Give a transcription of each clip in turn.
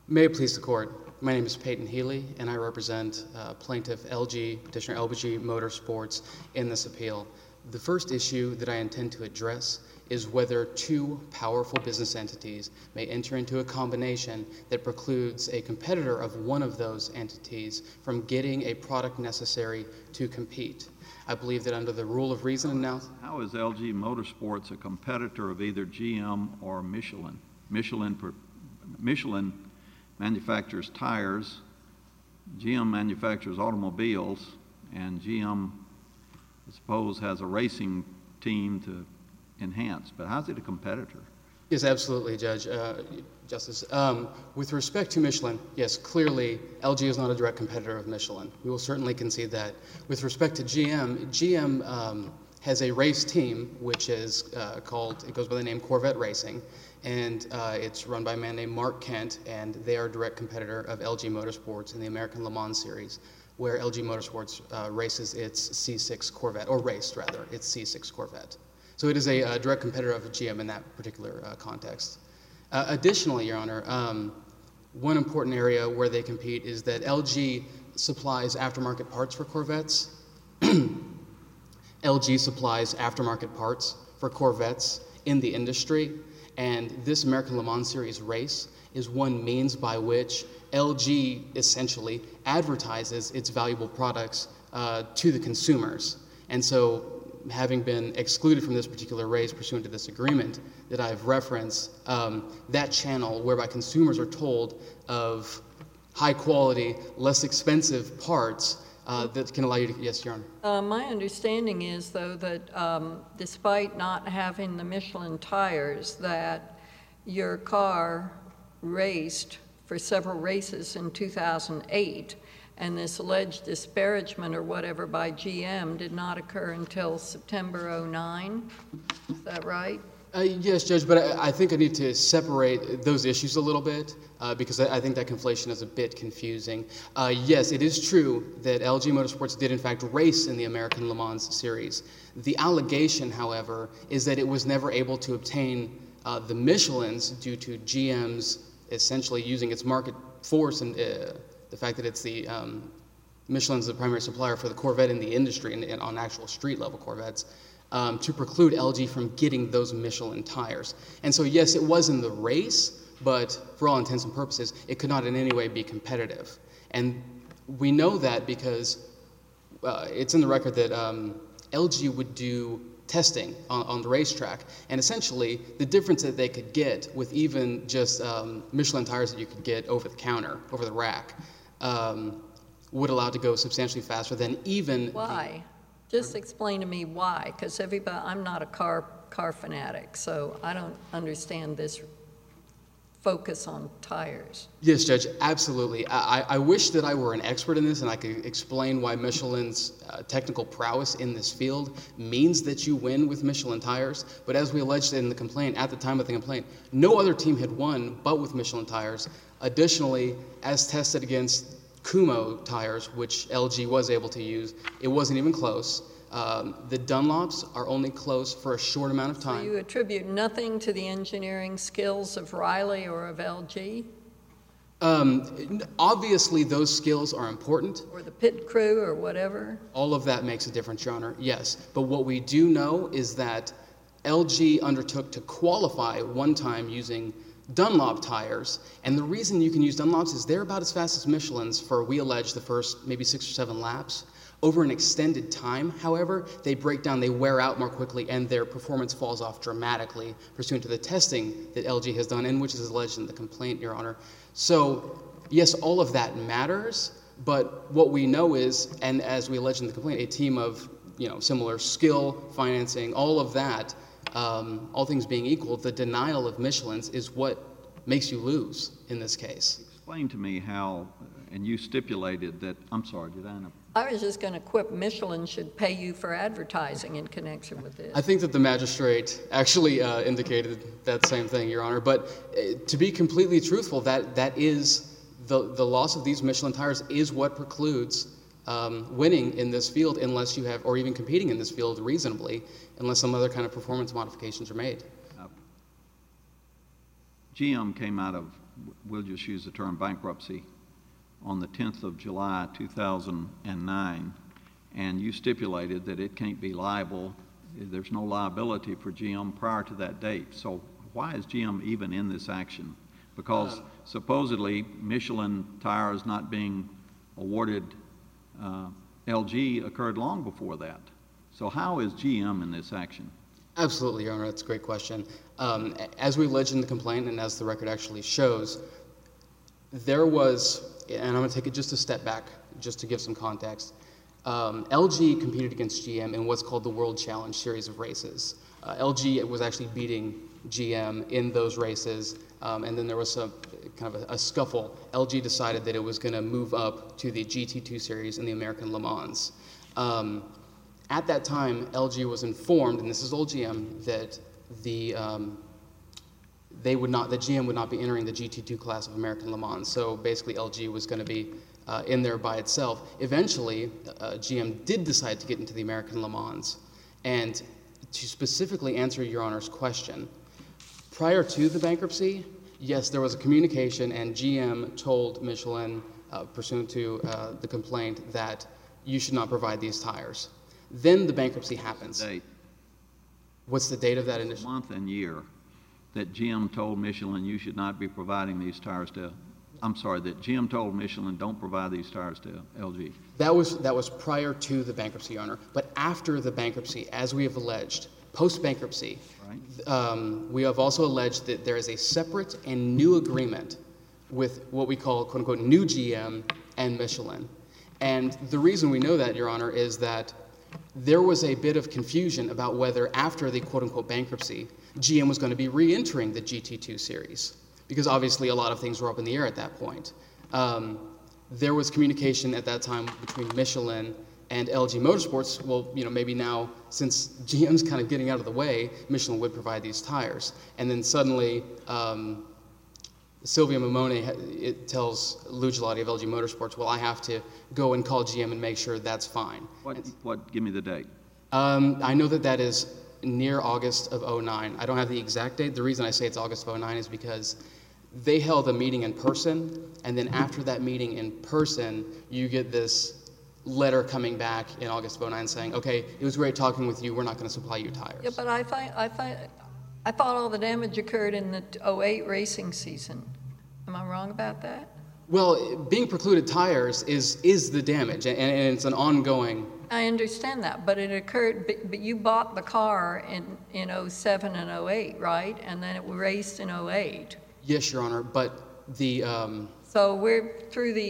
May it please the Court. My name is Peyton Healy, and I represent plaintiff LG, petitioner LG Motorsports, in this appeal. The first issue that I intend to address is whether two powerful business entities may enter into a combination that precludes a competitor of one of those entities from getting a product necessary to compete. I believe that under the rule of reason and now... How is LG Motorsports a competitor of either GM or Michelin? Michelin manufactures tires, GM manufactures automobiles, and GM, I suppose, has a racing team to enhance. But how's it a competitor? Yes, absolutely, Justice. With respect to Michelin, yes, clearly LG is not a direct competitor of Michelin. We will certainly concede that. With respect to GM has a race team which is it goes by the name Corvette Racing, and it's run by a man named Mark Kent, and they are a direct competitor of LG Motorsports in the American Le Mans Series, where LG Motorsports races its C6 Corvette, or raced rather, its C6 Corvette. So it is a direct competitor of GM in that particular context. Additionally, Your Honor, one important area where they compete is that LG supplies aftermarket parts for Corvettes. LG supplies aftermarket parts for Corvettes in the industry, and this American Le Mans Series race is one means by which LG essentially advertises its valuable products to the consumers. And so, having been excluded from this particular race pursuant to this agreement that I've referenced, that channel whereby consumers are told of high quality, less expensive parts that can allow you to, yes, Your Honor. My understanding is, though, that despite not having the Michelin tires, that your car raced for several races in 2008, and this alleged disparagement or whatever by GM did not occur until September '09. Is that right? Yes, Judge, but I think I need to separate those issues a little bit because I think that conflation is a bit confusing. Yes, it is true that LG Motorsports did in fact race in the American Le Mans Series. The allegation, however, is that it was never able to obtain the Michelins due to GM's essentially using its market force and the fact that it's the Michelin's the primary supplier for the Corvette in the industry and on actual street level Corvettes. To preclude LG from getting those Michelin tires. And so, yes, it was in the race, but for all intents and purposes, it could not in any way be competitive. And we know that because it's in the record that LG would do testing on the racetrack, and essentially the difference that they could get with even just Michelin tires that you could get over the counter, over the rack, would allow it to go substantially faster than even... Why? Just explain to me why, because I'm not a car fanatic, so I don't understand this focus on tires. Yes, Judge, absolutely. I wish that I were an expert in this and I could explain why Michelin's technical prowess in this field means that you win with Michelin tires, but as we alleged in the complaint, at the time of the complaint, no other team had won but with Michelin tires. Additionally, as tested against Kumho tires, which LG was able to use, it wasn't even close. The Dunlops are only close for a short amount of time. So you attribute nothing to the engineering skills of Riley or of LG? Obviously, those skills are important. Or the pit crew or whatever? All of that makes a difference, Your Honor, yes. But what we do know is that LG undertook to qualify one time using Dunlop tires, and the reason you can use Dunlops is they're about as fast as Michelin's for, we allege, the first maybe 6 or 7 laps. Over an extended time, however, they break down, they wear out more quickly, and their performance falls off dramatically pursuant to the testing that LG has done, and which is alleged in the complaint, Your Honor. So, yes, all of that matters, but what we know is, and as we allege in the complaint, a team of similar skill, financing, all of that, all things being equal, the denial of Michelin's is what makes you lose in this case. Explain to me how, and you stipulated that, I'm sorry, did I interrupt? I was just going to quip Michelin should pay you for advertising in connection with this. I think that the magistrate actually indicated that same thing, Your Honor, but to be completely truthful, that is, the loss of these Michelin tires is what precludes winning in this field unless you have, or even competing in this field reasonably, unless some other kind of performance modifications are made. GM came out of we'll just use the term bankruptcy, on the 10th of July 2009, and you stipulated that it can't be liable, there's no liability for GM prior to that date. So why is GM even in this action? Because supposedly Michelin tires not being awarded LG occurred long before that. So how is GM in this action? Absolutely, Your Honor. That's a great question. As we alleged in the complaint and as the record actually shows, there was, and I'm going to take it just a step back just to give some context. LG competed against GM in what's called the World Challenge series of races. LG was actually beating GM in those races, and then there was a kind of a scuffle. LG decided that it was going to move up to the GT2 series in the American Le Mans. At that time, LG was informed, and this is old GM, that GM would not be entering the GT2 class of American Le Mans. So basically, LG was going to be in there by itself. Eventually, GM did decide to get into the American Le Mans. And to specifically answer Your Honor's question, prior to the bankruptcy, yes, there was a communication, and GM told Michelin, pursuant to the complaint, that you should not provide these tires. Then the bankruptcy happens. Date. What's the date of that initial? Month and year that GM told Michelin you should not be providing these tires to, I'm sorry, that GM told Michelin don't provide these tires to LG. That was prior to the bankruptcy, Your Honor. But after the bankruptcy, as we have alleged, post-bankruptcy, right, we have also alleged that there is a separate and new agreement with what we call, quote-unquote, new GM and Michelin. And the reason we know that, Your Honor, is that there was a bit of confusion about whether after the quote-unquote bankruptcy, GM was going to be re-entering the GT2 series, because obviously a lot of things were up in the air at that point. There was communication at that time between Michelin and LG Motorsports. Well, maybe now, since GM's kind of getting out of the way, Michelin would provide these tires. And then suddenly, Silvia Mamone tells Lou Gelati of LG Motorsports, well, I have to go and call GM and make sure that's fine. Give me the date. I know that is near August of 2009. I don't have the exact date. The reason I say it's August of 2009 is because they held a meeting in person, and then after that meeting in person, you get this letter coming back in August of 2009 saying, okay, it was great talking with you, we're not going to supply you tires. Yeah, but I thought all the damage occurred in the 2008 racing season. Am I wrong about that? Well, being precluded tires is the damage, and it's an ongoing. I understand that, but it occurred, but you bought the car in 07 and 08, right? And then it raced in 08. Yes, Your Honor, but the... So we're through the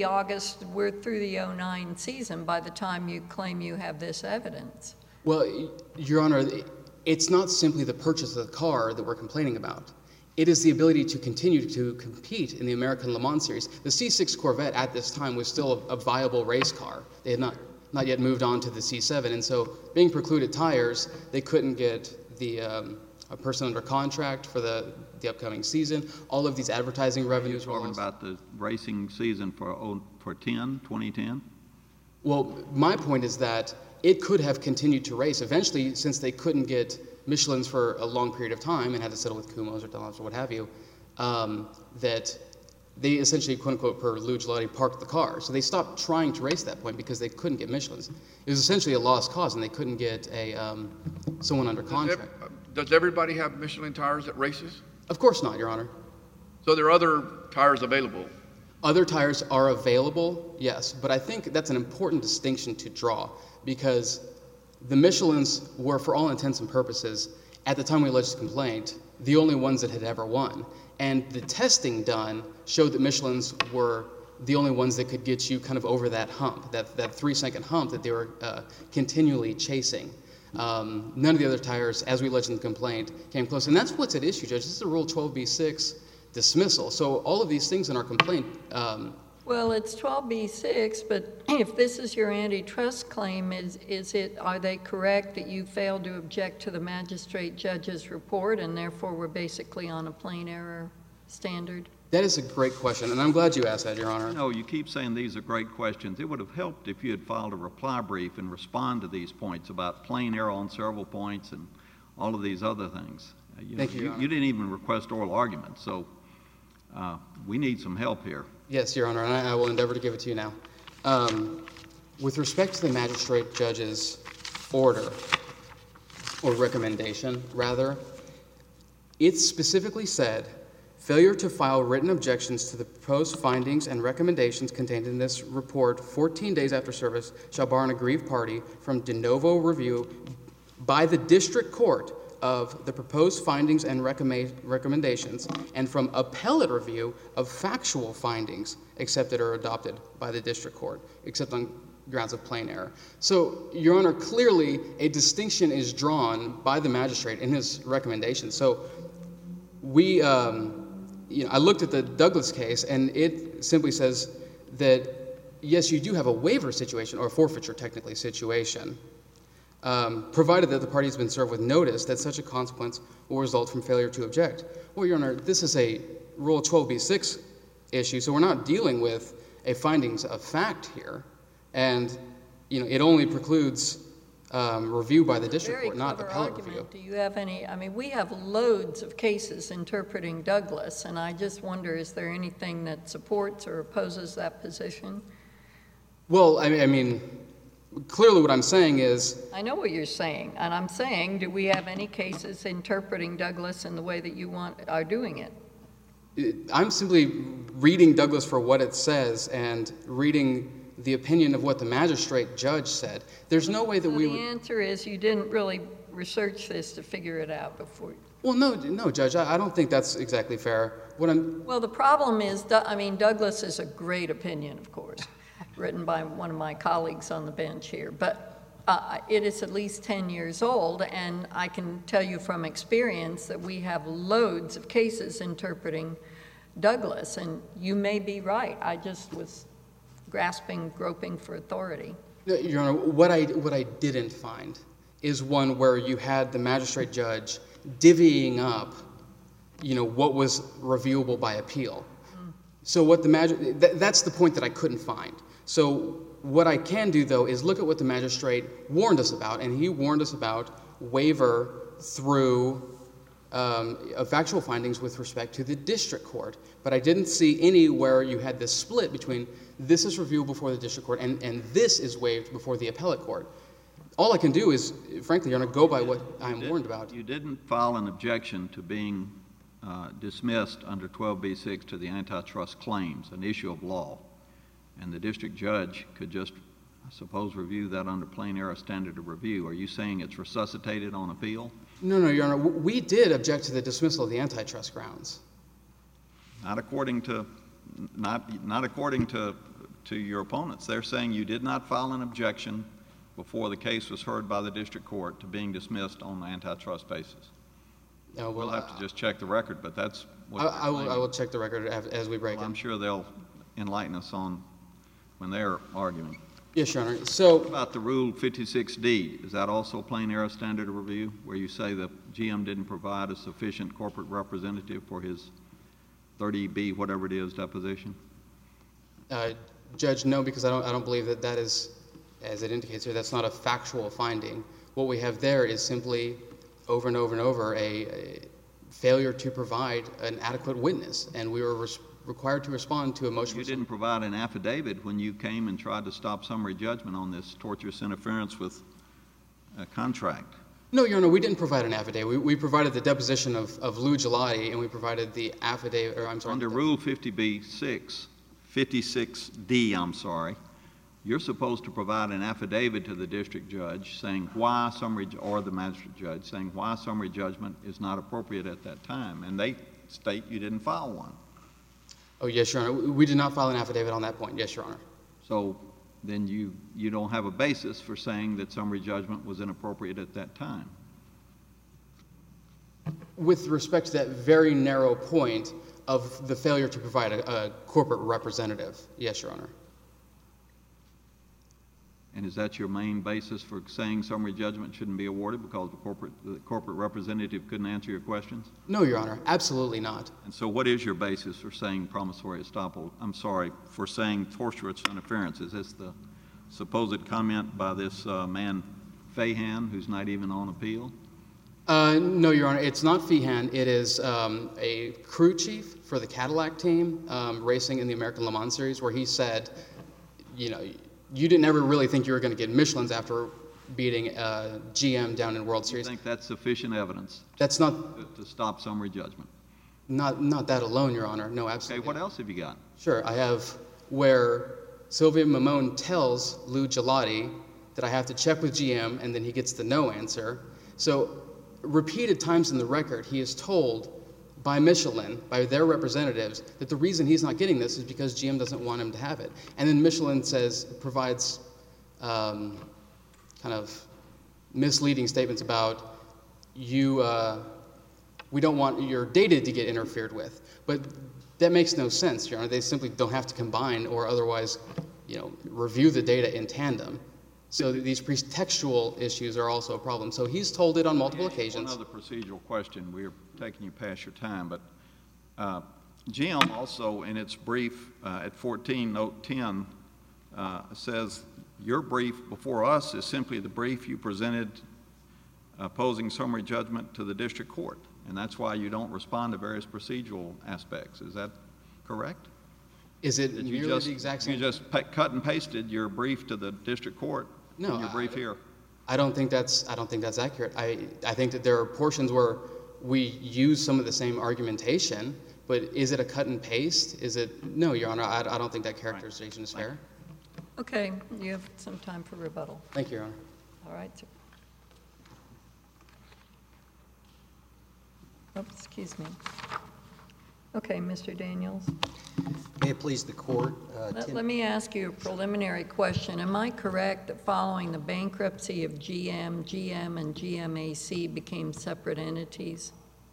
09 season by the time you claim you have this evidence. Well, Your Honor, it's not simply the purchase of the car that we're complaining about. It is the ability to continue to compete in the American Le Mans Series. The C6 Corvette at this time was still a viable race car. They had not yet moved on to the C7, and so being precluded tires, they couldn't get a person under contract for the upcoming season. All of these advertising revenues were lost. Talking about the racing season for 2010? Well, my point is that it could have continued to race. Eventually, since they couldn't get Michelin's for a long period of time and had to settle with Kumho's or Dunlops or what have you, that they essentially, quote-unquote, per Lou Gelati, parked the car. So they stopped trying to race at that point because they couldn't get Michelin's. It was essentially a lost cause, and they couldn't get someone under contract. Does everybody have Michelin tires at races? Of course not, Your Honor. So there are other tires available? Other tires are available, yes, but I think that's an important distinction to draw because the Michelin's were, for all intents and purposes, at the time we alleged the complaint, the only ones that had ever won. And the testing done showed that Michelin's were the only ones that could get you kind of over that hump, that 3-second hump that they were continually chasing. None of the other tires, as we alleged in the complaint, came close. And that's what's at issue, Judge. This is a Rule 12b-6 dismissal. So all of these things in our complaint... Well, it's 12b-6, but if this is your antitrust claim, are they correct that you failed to object to the magistrate judge's report and therefore we're basically on a plain error standard? That is a great question, and I'm glad you asked that, Your Honor. No, you keep saying these are great questions. It would have helped if you had filed a reply brief and respond to these points about plain error on several points and all of these other things. Thank you, Your Honor. You didn't even request oral argument, so We need some help here. Yes, Your Honor, and I will endeavor to give it to you now. With respect to the magistrate judge's order, or recommendation, rather, it specifically said, failure to file written objections to the proposed findings and recommendations contained in this report 14 days after service shall bar an aggrieved party from de novo review by the district court of the proposed findings and recommendations and from appellate review of factual findings accepted or adopted by the district court, except on grounds of plain error. So, Your Honor, clearly a distinction is drawn by the magistrate in his recommendation. So we, I looked at the Douglas case, and it simply says that, yes, you do have a waiver situation, or a forfeiture, technically, situation, provided that the party has been served with notice that such a consequence will result from failure to object. Well, Your Honor, this is a Rule 12b-6 issue, so we're not dealing with a findings of fact here. And, it only precludes review by the district court, not appellate review. Do you have any, we have loads of cases interpreting Douglas, and I just wonder, is there anything that supports or opposes that position? Well, clearly what I'm saying is... I know what you're saying, and I'm saying, do we have any cases interpreting Douglas in the way that you are doing it? I'm simply reading Douglas for what it says and reading the opinion of what the magistrate judge said. There's no way that we would... The answer is you didn't really research this to figure it out before. Well, no, Judge, I don't think that's exactly fair. Well, the problem is, Douglas is a great opinion, of course, written by one of my colleagues on the bench here, but it is at least 10 years old, and I can tell you from experience that we have loads of cases interpreting Douglas, and you may be right. I just was groping for authority. Your Honor, what I didn't find is one where you had the magistrate judge divvying up, what was reviewable by appeal. So what that's the point that I couldn't find. So what I can do, though, is look at what the magistrate warned us about, and he warned us about waiver through factual findings with respect to the district court. But I didn't see any where you had this split between this is reviewed before the district court and this is waived before the appellate court. All I can do is, frankly, Your Honor, go by what I'm warned about. You didn't file an objection to being dismissed under 12b-6 to the antitrust claims, an issue of law, and the district judge could just, I suppose, review that under plain error standard of review. Are you saying it's resuscitated on appeal? No, Your Honor. We did object to the dismissal of the antitrust grounds. Not according to your opponents. They're saying you did not file an objection before the case was heard by the district court to being dismissed on the antitrust basis. No, we'll have to just check the record, but that's what I will check the record as we break it. I'm sure they'll enlighten us on when they're arguing. Yes, Your Honor. So what about the Rule 56D? Is that also plain error standard of review, where you say the GM didn't provide a sufficient corporate representative for his 30B, whatever it is, deposition? Judge, no, because I don't believe that is, as it indicates here, that's not a factual finding. What we have there is simply over and over and over a failure to provide an adequate witness, and we were required to respond to a motion. You didn't provide an affidavit when you came and tried to stop summary judgment on this tortious interference with a contract. No, Your Honor, we didn't provide an affidavit. We provided the deposition of Lou Gelati, and we provided the affidavit, or I'm sorry. Under Rule 56D, you're supposed to provide an affidavit to the district judge saying why or the magistrate judge saying why summary judgment is not appropriate at that time, and they state you didn't file one. Oh, yes, Your Honor. We did not file an affidavit on that point. Yes, Your Honor. So then you don't have a basis for saying that summary judgment was inappropriate at that time. With respect to that very narrow point of the failure to provide a corporate representative, yes, Your Honor. And is that your main basis for saying summary judgment shouldn't be awarded because the corporate representative couldn't answer your questions? No, Your Honor, absolutely not. And so what is your basis for saying promissory estoppel? For saying tortious interference? Is this the supposed comment by this man Fahan, who's not even on appeal? No, Your Honor, it's not Feehan. It is a crew chief for the Cadillac team racing in the American Le Mans Series, where he said, you know, you didn't ever really think you were going to get Michelin's after beating GM down in World Series. I think that's sufficient evidence That's not to stop summary judgment. not that alone, Your Honor. No, absolutely. Okay, what else have you got? Sure, I have where Sylvia Mamone tells Lou Gelati that I have to check with GM, and then he gets the no answer. So repeated times in the record, he is told by Michelin, by their representatives, that the reason he's not getting this is because GM doesn't want him to have it. And then Michelin provides kind of misleading statements about we don't want your data to get interfered with. But that makes no sense, Your Honor. They simply don't have to combine or otherwise, you know, review the data in tandem. So these pretextual issues are also a problem. So he's told it on multiple occasions. One other procedural question. We're taking you past your time, but GM also, in its brief at 14, note 10, says your brief before us is simply the brief you presented opposing summary judgment to the district court, and that's why you don't respond to various procedural aspects. Is that correct? Is it nearly the exact same? You just cut and pasted your brief to the district court. No, your brief here. I don't think that's accurate. I think that there are portions where we use some of the same argumentation, but is it a cut and paste? Is it? No, Your Honor. I don't think that characterization is fair. Okay, you have some time for rebuttal. Thank you, Your Honor. All right. Oops, excuse me. Okay, Mr. Daniels. May it please the court. Let me ask you a preliminary question. Am I correct that following the bankruptcy of GM, GM and GMAC became separate entities?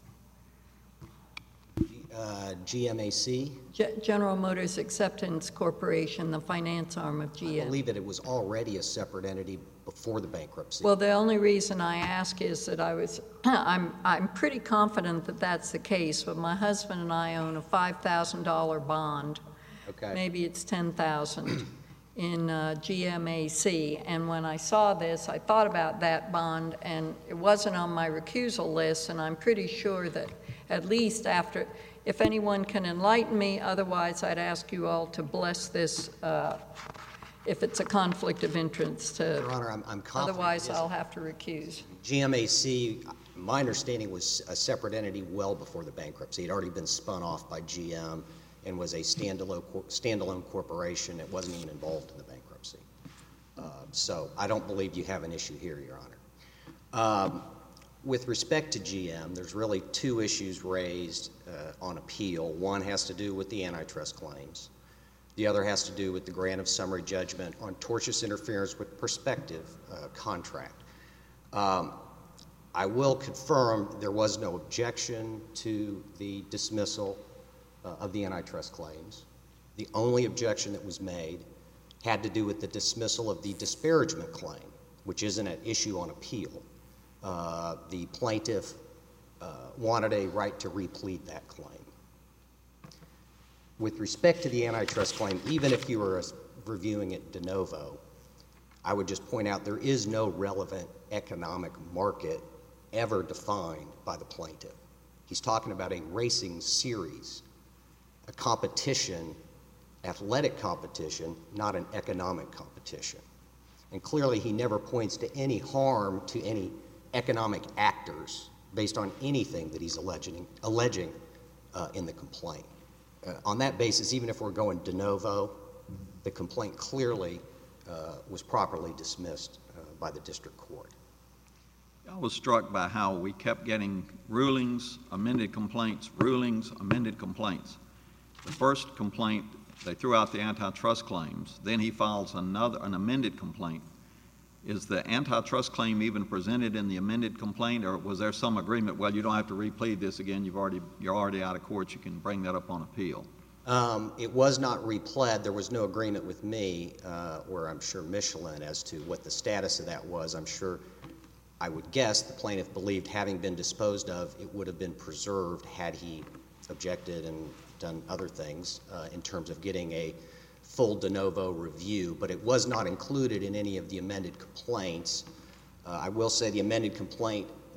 GMAC? General Motors Acceptance Corporation, the finance arm of GM. I believe that it was already a separate entity before the bankruptcy. Well, the only reason I ask is that I'm pretty confident that that's the case, but my husband and I own a $5,000 bond. Okay. Maybe it's $10,000 in GMAC. And when I saw this, I thought about that bond, and it wasn't on my recusal list, and I'm pretty sure that at least after, if anyone can enlighten me, otherwise I'd ask you all to bless this if it's a conflict of interest. Your Honor, I'm confident. Otherwise, I'll have to recuse. GMAC, my understanding, was a separate entity well before the bankruptcy. It had already been spun off by GM and was a standalone corporation. It wasn't even involved in the bankruptcy. So I don't believe you have an issue here, Your Honor. With respect to GM, there's really two issues raised on appeal. One has to do with the antitrust claims. The other has to do with the grant of summary judgment on tortious interference with prospective contract. I will confirm there was no objection to the dismissal of the antitrust claims. The only objection that was made had to do with the dismissal of the disparagement claim, which isn't an issue on appeal. The plaintiff wanted a right to replete that claim. With respect to the antitrust claim, even if you were reviewing it de novo, I would just point out there is no relevant economic market ever defined by the plaintiff. He's talking about a racing series, a competition, athletic competition, not an economic competition. And clearly he never points to any harm to any economic actors based on anything that he's alleging in the complaint. On that basis, even if we're going de novo, the complaint clearly was properly dismissed by the district court. I was struck by how we kept getting rulings, amended complaints, rulings, amended complaints. The first complaint, they threw out the antitrust claims. Then he files an amended complaint. Is the antitrust claim even presented in the amended complaint, or was there some agreement, well, you don't have to replead this again, you're already out of court, you can bring that up on appeal? It was not repled. There was no agreement with me, or I'm sure Michelin, as to what the status of that was. I'm sure, I would guess, the plaintiff believed having been disposed of, it would have been preserved had he objected and done other things in terms of getting a full de novo review, but it was not included in any of the amended complaints. I will say the amended complaint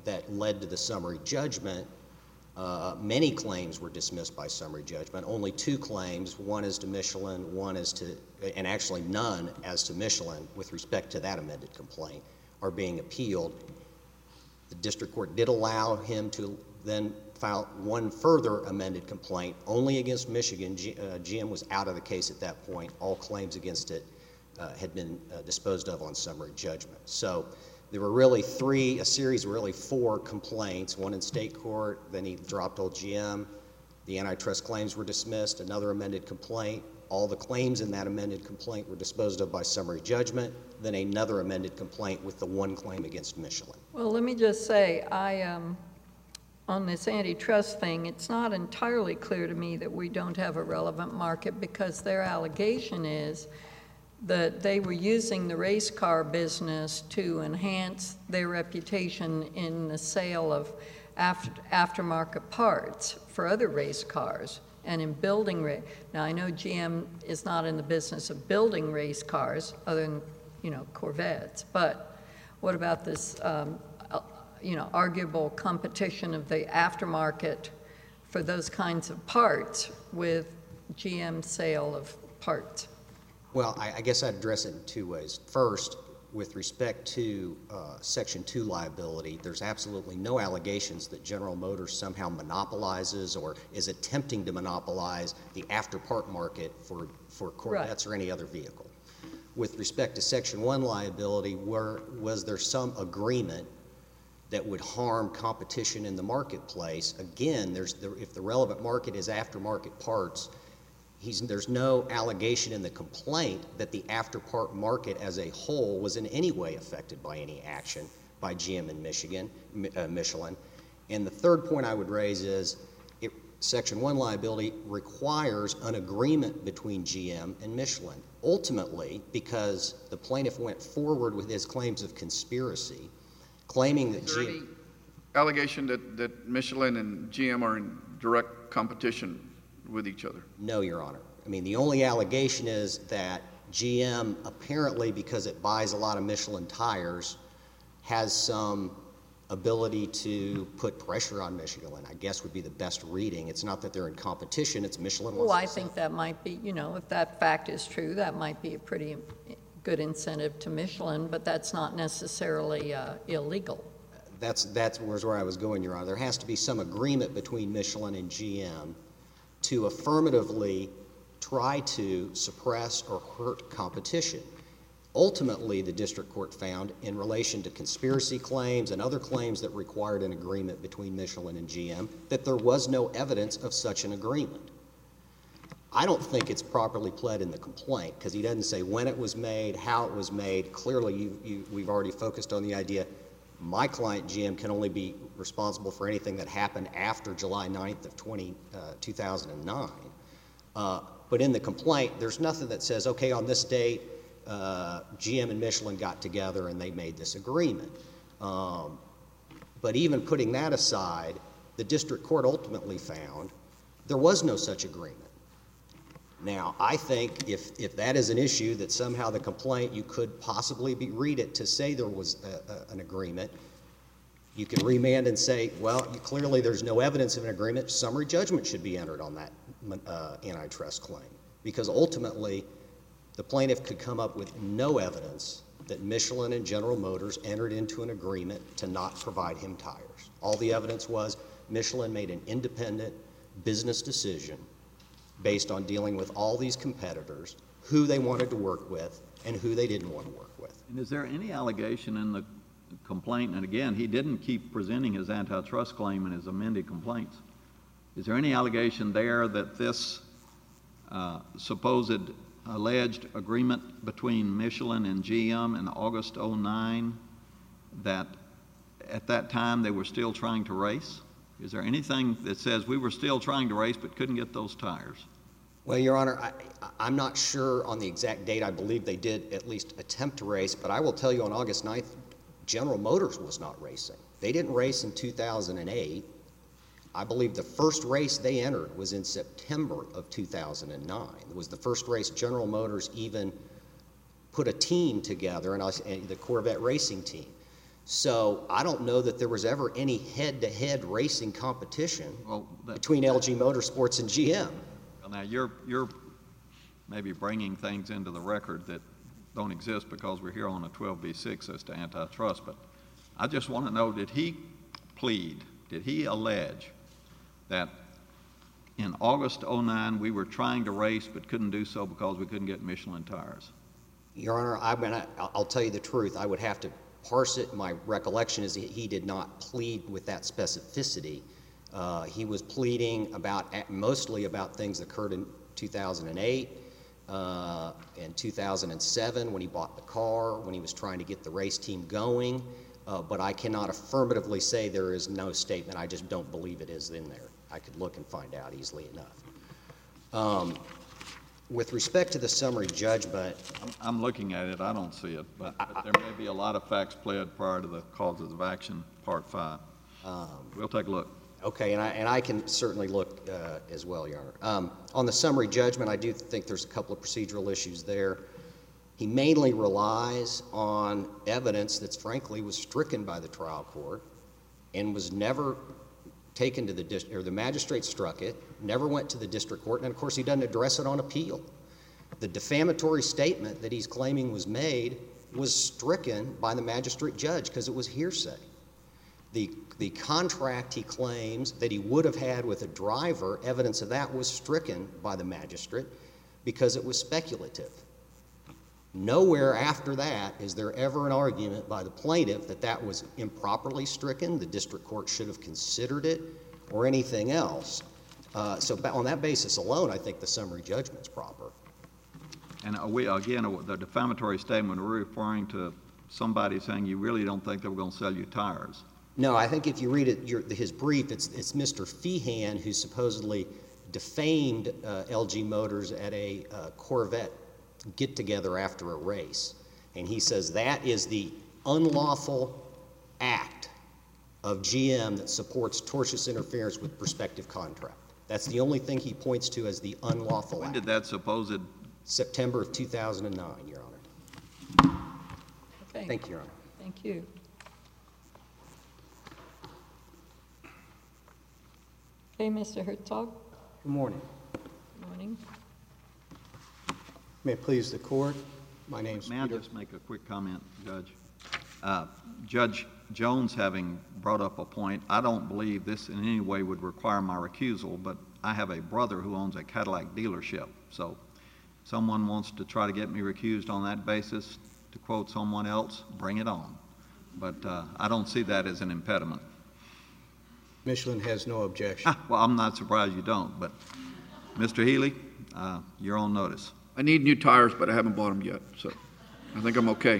that led to the summary judgment, many claims were dismissed by summary judgment. Only 2 claims, one as to Michelin, one as to, and actually none as to Michelin with respect to that amended complaint, are being appealed. The district court did allow him to then file one further amended complaint only against Michigan. GM was out of the case at that point. All claims against it had been disposed of on summary judgment. So there were really a series of really 4 complaints, one in state court, then he dropped old GM. The antitrust claims were dismissed, another amended complaint. All the claims in that amended complaint were disposed of by summary judgment, then another amended complaint with the 1 claim against Michelin. Well, let me just say, on this antitrust thing, it's not entirely clear to me that we don't have a relevant market, because their allegation is that they were using the race car business to enhance their reputation in the sale of aftermarket parts for other race cars and in building Now, I know GM is not in the business of building race cars other than, Corvettes, but what about this, arguable competition of the aftermarket for those kinds of parts with GM's sale of parts? Well, I guess I'd address it in 2 ways. First, with respect to Section 2 liability, there's absolutely no allegations that General Motors somehow monopolizes or is attempting to monopolize the after-part market for Corvettes or any other vehicle. With respect to Section 1 liability, was there some agreement that would harm competition in the marketplace? Again, if the relevant market is aftermarket parts, there's no allegation in the complaint that the after-part market as a whole was in any way affected by any action by GM and Michelin. And the third point I would raise is Section 1 liability requires an agreement between GM and Michelin. Ultimately, because the plaintiff went forward with his claims of conspiracy, claiming that Is there any allegation that Michelin and GM are in direct competition with each other? No, Your Honor. I mean, the only allegation is that GM, apparently because it buys a lot of Michelin tires, has some ability to put pressure on Michelin, I guess would be the best reading. It's not that they're in competition, it's Michelin wants Well, to I sell. think that might be, if that fact is true, that might be a pretty good incentive to Michelin, but that's not necessarily illegal. That's where I was going, Your Honor. There has to be some agreement between Michelin and GM to affirmatively try to suppress or hurt competition. Ultimately, the district court found, in relation to conspiracy claims and other claims that required an agreement between Michelin and GM, that there was no evidence of such an agreement. I don't think it's properly pled in the complaint, because he doesn't say when it was made, how it was made. Clearly, we've already focused on the idea my client, GM, can only be responsible for anything that happened after July 9th of 2009. But in the complaint, there's nothing that says, okay, on this date, GM and Michelin got together and they made this agreement. But even putting that aside, the district court ultimately found there was no such agreement. Now, I think if that is an issue that somehow the complaint, you could possibly read it to say there was an agreement, you can remand and say, well, clearly there's no evidence of an agreement. Summary judgment should be entered on that antitrust claim, because ultimately the plaintiff could come up with no evidence that Michelin and General Motors entered into an agreement to not provide him tires. All the evidence was Michelin made an independent business decision based on dealing with all these competitors, who they wanted to work with and who they didn't want to work with. And is there any allegation in the complaint, and again, he didn't keep presenting his antitrust claim in his amended complaints, is there any allegation there that this supposed alleged agreement between Michelin and GM in August 2009, that at that time they were still trying to race? Is there anything that says we were still trying to race but couldn't get those tires? Well, Your Honor, I'm not sure on the exact date. I believe they did at least attempt to race, but I will tell you on August 9th, General Motors was not racing. They didn't race in 2008. I believe the first race they entered was in September of 2009. It was the first race General Motors even put a team together, and the Corvette racing team. So I don't know that there was ever any head-to-head racing competition between LG Motorsports and GM. Well, now, you're maybe bringing things into the record that don't exist because we're here on a 12b6 as to antitrust, but I just want to know, did he allege that in August '09 we were trying to race but couldn't do so because we couldn't get Michelin tires? Your Honor, I'll tell you the truth. I would have to parse it. My recollection is he did not plead with that specificity. He was pleading mostly about things that occurred in 2008 and 2007 when he bought the car, when he was trying to get the race team going. But I cannot affirmatively say there is no statement. I just don't believe it is in there. I could look and find out easily enough. With respect to the summary judgment, I'm looking at it. I don't see it, but there may be a lot of facts pled prior to the causes of action, Part 5. We'll take a look. Okay, and I can certainly look as well, Your Honor. On the summary judgment, I do think there's a couple of procedural issues there. He mainly relies on evidence that, frankly, was stricken by the trial court and was never taken to the magistrate struck it, never went to the district court, and of course he doesn't address it on appeal. The defamatory statement that he's claiming was made was stricken by the magistrate judge because it was hearsay. The contract he claims that he would have had with a driver, evidence of that was stricken by the magistrate because it was speculative. Nowhere after that is there ever an argument by the plaintiff that that was improperly stricken, the district court should have considered it, or anything else. So on that basis alone, I think the summary judgment's proper. And the defamatory statement, we're referring to somebody saying you really don't think they were going to sell you tires. No, I think if you read his brief, it's Mr. Feehan who supposedly defamed LG Motors at a Corvette get-together after a race. And he says that is the unlawful act of GM that supports tortious interference with prospective contract. That's the only thing he points to as the unlawful act. When did that supposed... September of 2009, Your Honor. Okay. Thank you, Your Honor. Thank you. Okay, Mr. Herzog. Good morning. Good morning. May it please the court, my name's May Peter. I just make a quick comment, Judge? Judge Jones having brought up a point, I don't believe this in any way would require my recusal, but I have a brother who owns a Cadillac dealership. So someone wants to try to get me recused on that basis, to quote someone else, bring it on. But I don't see that as an impediment. Michelin has no objection. Well, I'm not surprised you don't, but Mr. Healy, you're on notice. I need new tires, but I haven't bought them yet, so I think I'm okay.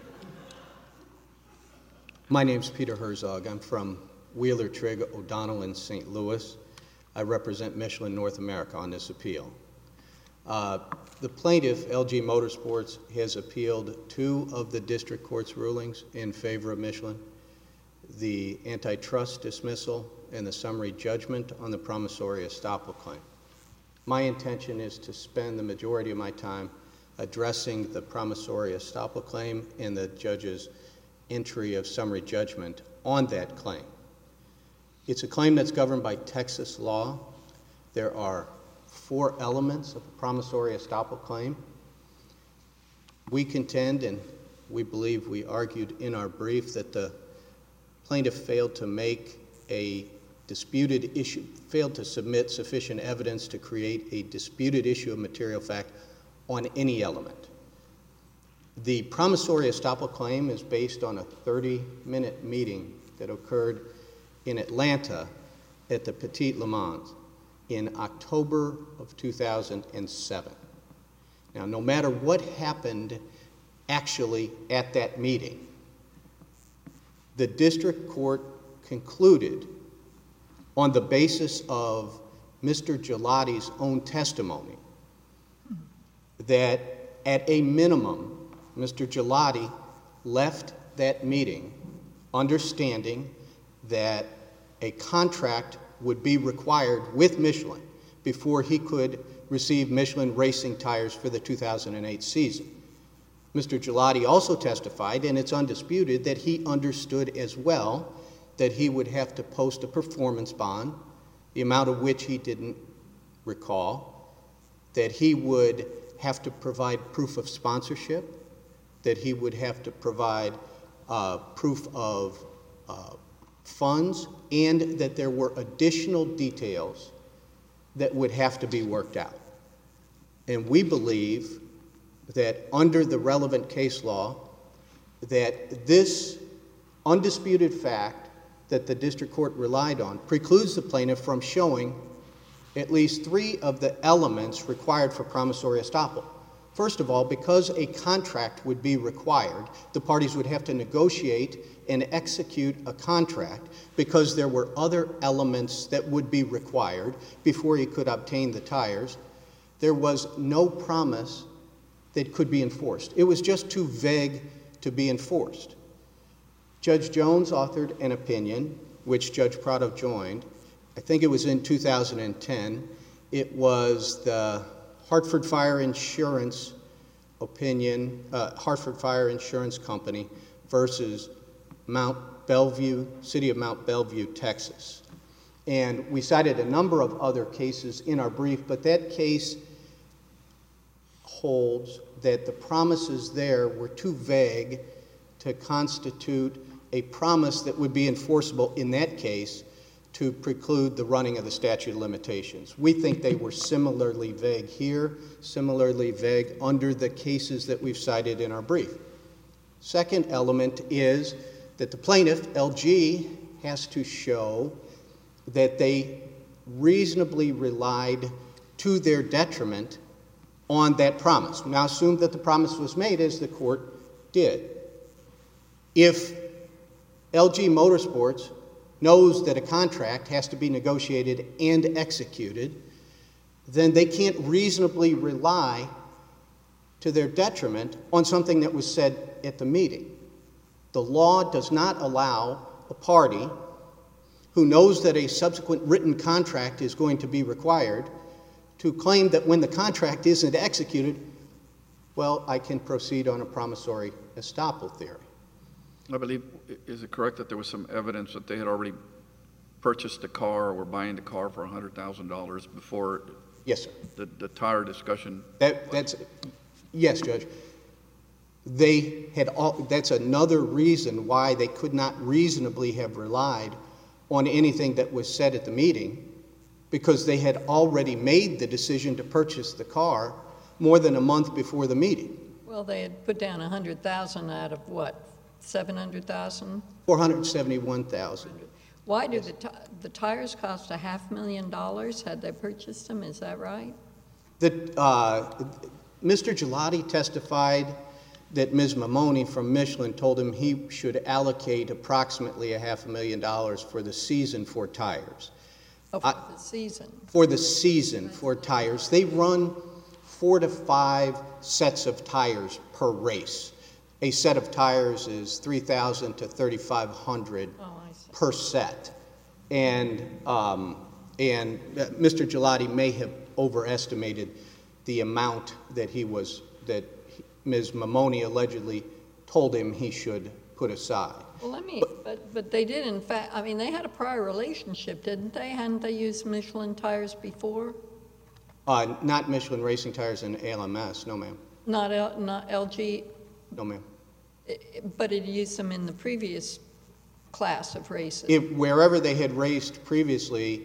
My name's Peter Herzog. I'm from Wheeler Trigg O'Donnell in St. Louis. I represent Michelin North America on this appeal. The plaintiff, LG Motorsports, has appealed 2 of the district court's rulings in favor of Michelin, the antitrust dismissal and the summary judgment on the promissory estoppel claim. My intention is to spend the majority of my time addressing the promissory estoppel claim and the judge's entry of summary judgment on that claim. It's a claim that's governed by Texas law. There are 4 elements of a promissory estoppel claim. We contend, and we believe we argued in our brief, that the plaintiff failed to make a disputed issue, failed to submit sufficient evidence to create a disputed issue of material fact on any element. The promissory estoppel claim is based on a 30-minute meeting that occurred in Atlanta at the Petit Le Mans in October of 2007. Now, no matter what happened actually at that meeting, the district court concluded on the basis of Mr. Gelati's own testimony that at a minimum, Mr. Gelati left that meeting understanding that a contract would be required with Michelin before he could receive Michelin racing tires for the 2008 season. Mr. Gelati also testified, and it's undisputed, that he understood as well that he would have to post a performance bond, the amount of which he didn't recall, that he would have to provide proof of sponsorship, that he would have to provide proof of funds, and that there were additional details that would have to be worked out. And we believe that under the relevant case law, that this undisputed fact that the district court relied on precludes the plaintiff from showing at least three of the elements required for promissory estoppel. First of all, because a contract would be required, the parties would have to negotiate and execute a contract because there were other elements that would be required before he could obtain the tires. There was no promise that could be enforced. It was just too vague to be enforced. Judge Jones authored an opinion, which Judge Prado joined. I think it was in 2010. It was the Hartford Fire Insurance opinion, Hartford Fire Insurance Company versus Mount Bellevue, City of Mount Bellevue, Texas. And we cited a number of other cases in our brief, but that case holds that the promises there were too vague to constitute a promise that would be enforceable in that case to preclude the running of the statute of limitations. We think they were similarly vague here, similarly vague under the cases that we've cited in our brief. Second element is that the plaintiff, LG, has to show that they reasonably relied to their detriment on that promise. Now assume that the promise was made as the court did. If LG Motorsports knows that a contract has to be negotiated and executed, then they can't reasonably rely to their detriment on something that was said at the meeting. The law does not allow a party who knows that a subsequent written contract is going to be required to claim that when the contract isn't executed, well, I can proceed on a promissory estoppel theory. I believe, is it correct that there was some evidence that they had already purchased a car or were buying the car for $100,000 before? Yes, sir. The tire discussion? Yes, Judge. That's another reason why they could not reasonably have relied on anything that was said at the meeting, because they had already made the decision to purchase the car more than a month before the meeting. Well, they had put down $100,000 out of what, $700,000? $471,000. Why do the tires cost $500,000 had they purchased them? Is that right? Mr. Gelati testified that Ms. Mamoni from Michelin told him he should allocate approximately $500,000 for the season for tires. Oh, for the season. For the season for tires. They run 4 to 5 sets of tires per race. A set of tires is $3,000 to $3,500 per set. And Mr. Gelati may have overestimated the amount that Ms. Mamoni allegedly told him he should put aside. Well, but they did, in fact, I mean, they had a prior relationship, didn't they? Hadn't they used Michelin tires before? Not Michelin Racing Tires and ALMS, no, ma'am. Not LG? No, ma'am. But it used them in the previous class of races. Wherever they had raced previously,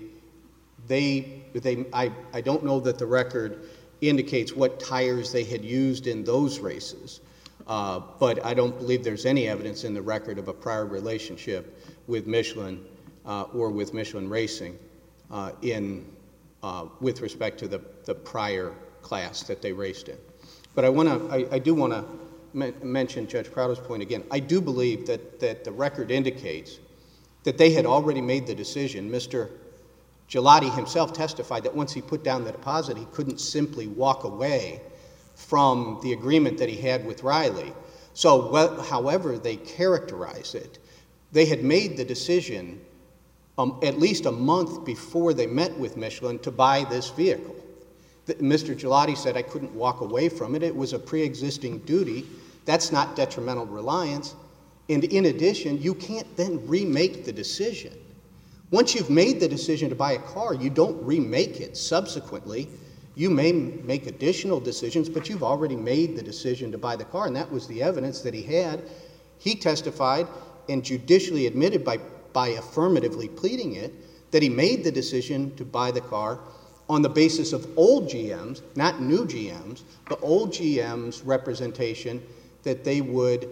I don't know that the record indicates what tires they had used in those races, but I don't believe there's any evidence in the record of a prior relationship with Michelin or with Michelin Racing with respect to the prior class that they raced in. But I do want to mention Judge Prado's point again. I do believe that the record indicates that they had already made the decision. Mr. Gelati himself testified that once he put down the deposit, he couldn't simply walk away from the agreement that he had with Riley. So however they characterize it, they had made the decision at least a month before they met with Michelin to buy this vehicle. Mr. Gelati said, I couldn't walk away from it. It was a pre-existing duty That's not detrimental reliance. And in addition, you can't then remake the decision. Once you've made the decision to buy a car, you don't remake it subsequently. You may make additional decisions, but you've already made the decision to buy the car, and that was the evidence that he had. He testified and judicially admitted by affirmatively pleading it that he made the decision to buy the car on the basis of old GMs, not new GMs, but old GMs' representation that they would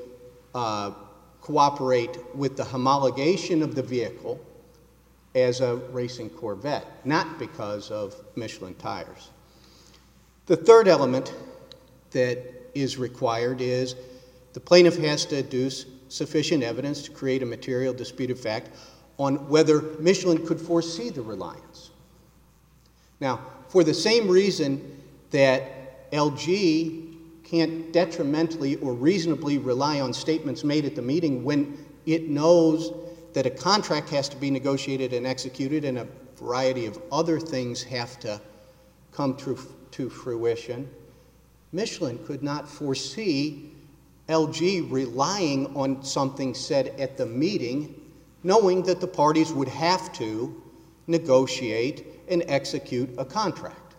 cooperate with the homologation of the vehicle as a racing Corvette, not because of Michelin tires. The third element that is required is the plaintiff has to adduce sufficient evidence to create a material disputed fact on whether Michelin could foresee the reliance. Now, for the same reason that LG can't detrimentally or reasonably rely on statements made at the meeting when it knows that a contract has to be negotiated and executed and a variety of other things have to come to fruition, Michelin could not foresee LG relying on something said at the meeting, knowing that the parties would have to negotiate and execute a contract.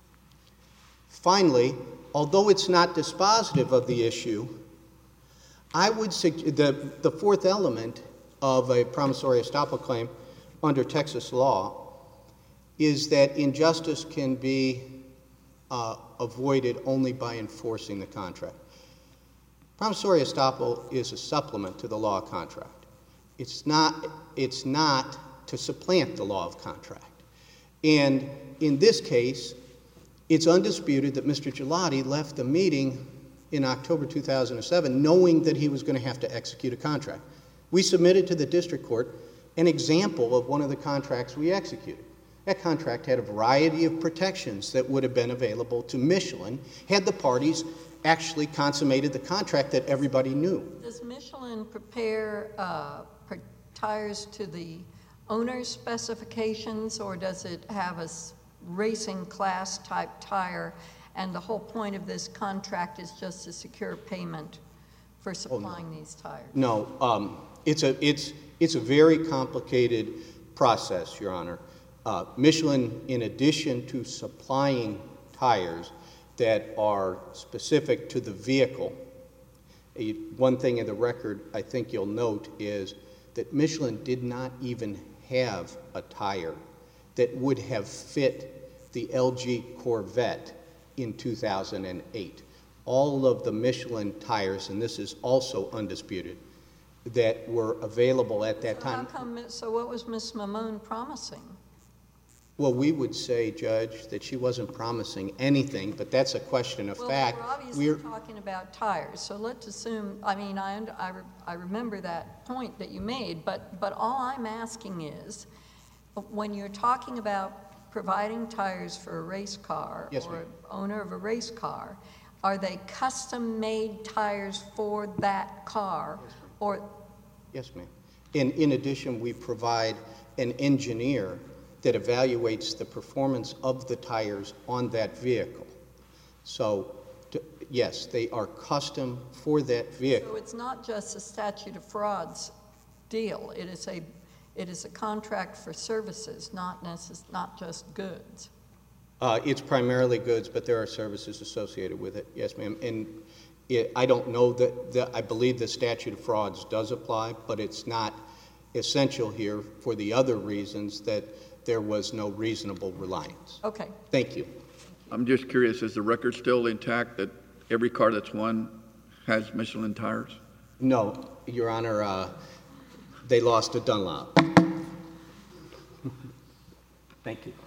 Finally, although it's not dispositive of the issue, I would suggest the fourth element of a promissory estoppel claim under Texas law is that injustice can be avoided only by enforcing the contract. Promissory estoppel is a supplement to the law of contract. It's not to supplant the law of contract. And in this case, it's undisputed that Mr. Gelati left the meeting in October 2007 knowing that he was going to have to execute a contract. We submitted to the district court an example of one of the contracts we executed. That contract had a variety of protections that would have been available to Michelin had the parties actually consummated the contract that everybody knew. Does Michelin prepare tires to the owner's specifications, or does it have a racing class type tire, and the whole point of this contract is just to secure payment for supplying these tires? No, it's a very complicated process, Your Honor. Michelin, in addition to supplying tires that are specific to the vehicle, one thing in the record I think you'll note is that Michelin did not even have a tire that would have fit the LG Corvette in 2008. All of the Michelin tires, and this is also undisputed, that were available at that time. So what was Ms. Mamone promising? Well, we would say, Judge, that she wasn't promising anything, but that's a question of fact. Well, we're obviously talking about tires, so let's assume, I mean, I remember that point that you made, but all I'm asking is, when you're talking about providing tires for a race car or owner of a race car, are they custom-made tires for that car? Yes, ma'am. In addition, we provide an engineer that evaluates the performance of the tires on that vehicle. So, yes, they are custom for that vehicle. So it's not just a statute of frauds deal. It is a contract for services, not just goods. It's primarily goods, but there are services associated with it. Yes, ma'am. And I don't know I believe the statute of frauds does apply, but it's not essential here for the other reasons that there was no reasonable reliance. Okay. Thank you. I'm just curious, is the record still intact that every car that's won has Michelin tires? No, Your Honor, they lost to Dunlop. Thank you.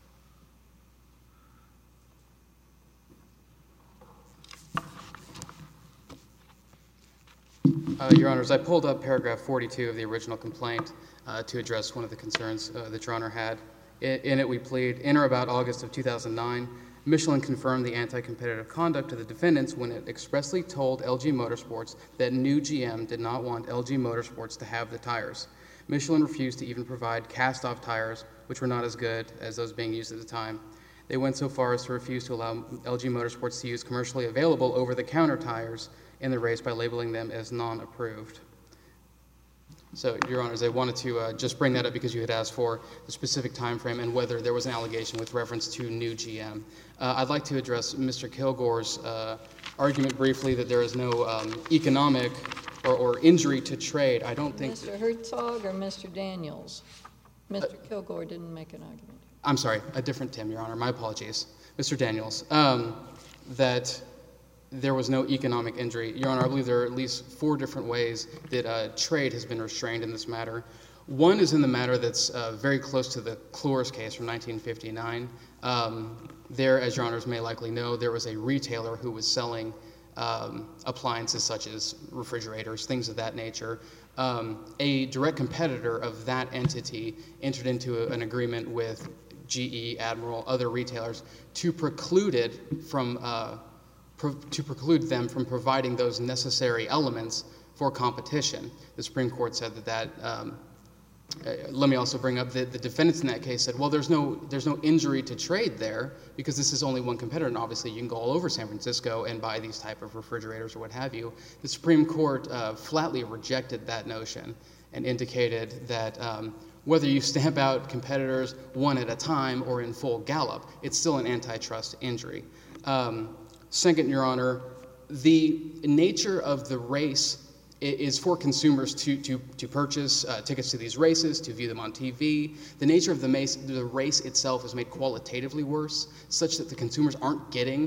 Your Honors, I pulled up paragraph 42 of the original complaint to address one of the concerns that Your Honor had. In it, we plead, in or about August of 2009, Michelin confirmed the anti-competitive conduct of the defendants when it expressly told LG Motorsports that new GM did not want LG Motorsports to have the tires. Michelin refused to even provide cast-off tires, which were not as good as those being used at the time. They went so far as to refuse to allow LG Motorsports to use commercially available over-the-counter tires in the race by labeling them as non-approved. So, Your Honors, I wanted to just bring that up because you had asked for the specific time frame and whether there was an allegation with reference to new GM. I'd like to address Mr. Kilgore's argument briefly that there is no economic or injury to trade. I don't think... Mr. Herzog or Mr. Daniels? Mr. Kilgore didn't make an argument. I'm sorry, a different Tim, Your Honor. My apologies. Mr. Daniels, that there was no economic injury. Your Honor, I believe there are at least 4 different ways that trade has been restrained in this matter. One is in the matter that's very close to the Clores case from 1959. There, as Your Honors may likely know, there was a retailer who was selling appliances such as refrigerators, things of that nature. A direct competitor of that entity entered into an agreement with GE, Admiral, other retailers to preclude them from providing those necessary elements for competition. The Supreme Court said that let me also bring up the defendants in that case said, well, there's no injury to trade there because this is only one competitor, and obviously you can go all over San Francisco and buy these type of refrigerators or what have you. The Supreme Court flatly rejected that notion and indicated that whether you stamp out competitors one at a time or in full gallop, it's still an antitrust injury. Second, Your Honor, the nature of the race is for consumers to purchase tickets to these races, to view them on TV. The nature of the race itself is made qualitatively worse, such that the consumers aren't getting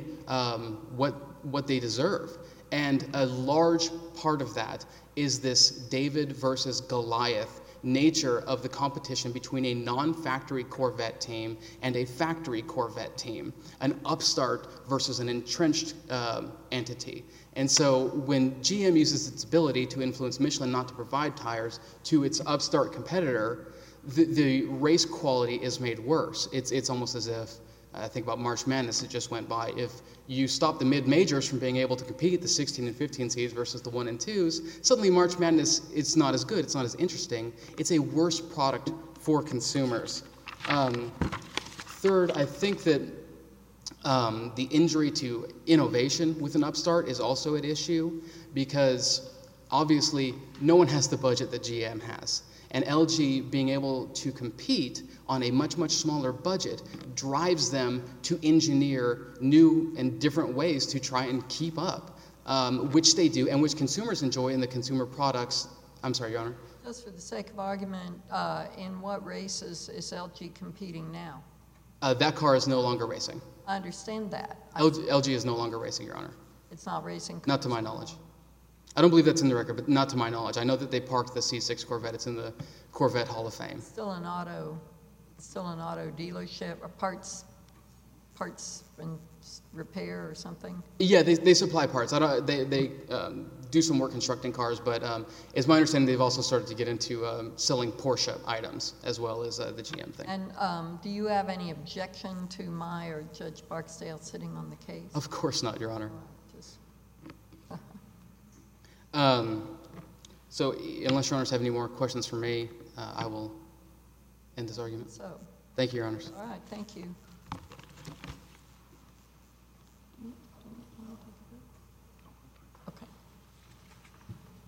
what they deserve. And a large part of that is this David versus Goliath nature of the competition between a non-factory Corvette team and a factory Corvette team, an upstart versus an entrenched entity. And so when GM uses its ability to influence Michelin not to provide tires to its upstart competitor, the race quality is made worse. It's almost as if, I think about March Madness that just went by, if you stop the mid-majors from being able to compete, the 16 and 15 seeds versus the 1 and 2s, suddenly March Madness, it's not as good, it's not as interesting. It's a worse product for consumers. Third, I think that the injury to innovation with an upstart is also at issue because obviously no one has the budget that GM has. And LG being able to compete on a much, much smaller budget drives them to engineer new and different ways to try and keep up, which they do and which consumers enjoy in the consumer products. I'm sorry, Your Honor. Just for the sake of argument, in what races is LG competing now? That car is no longer racing. I understand that. LG is no longer racing, Your Honor. It's not racing? Not to my knowledge. I don't believe that's in the record, but not to my knowledge. I know that they parked the C6 Corvette. It's in the Corvette Hall of Fame. Still an auto dealership, or parts and repair or something? Yeah, they supply parts. They do some work constructing cars, but it's my understanding they've also started to get into selling Porsche items as well as the GM thing. And do you have any objection to my or Judge Barksdale sitting on the case? Of course not, Your Honor. So unless Your Honors have any more questions for me, I will end this argument. So. Thank you, Your Honors. All right, thank you.